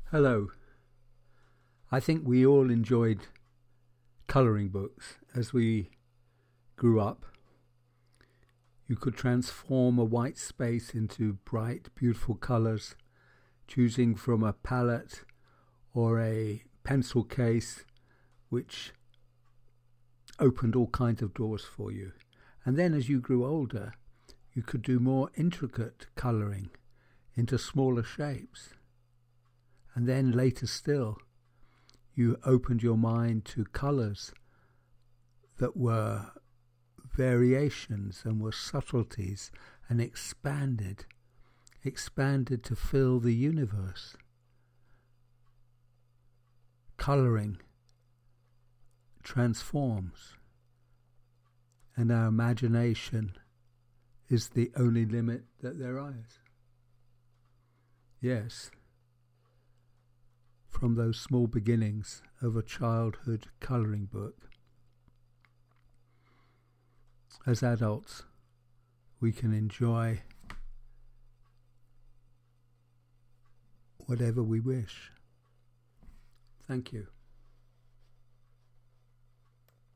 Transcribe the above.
Hello. I think we all enjoyed colouring books as we grew up. You could transform a white space into bright, beautiful colours, choosing from a palette or a pencil case, which opened all kinds of doors for you. And then as you grew older, you could do more intricate colouring into smaller shapes. And then later still, you opened your mind to colours that were variations and were subtleties and expanded to fill the universe. Colouring transforms, and our imagination is the only limit that there is. Yes, from those small beginnings of a childhood colouring book, as adults, we can enjoy whatever we wish. Thank you.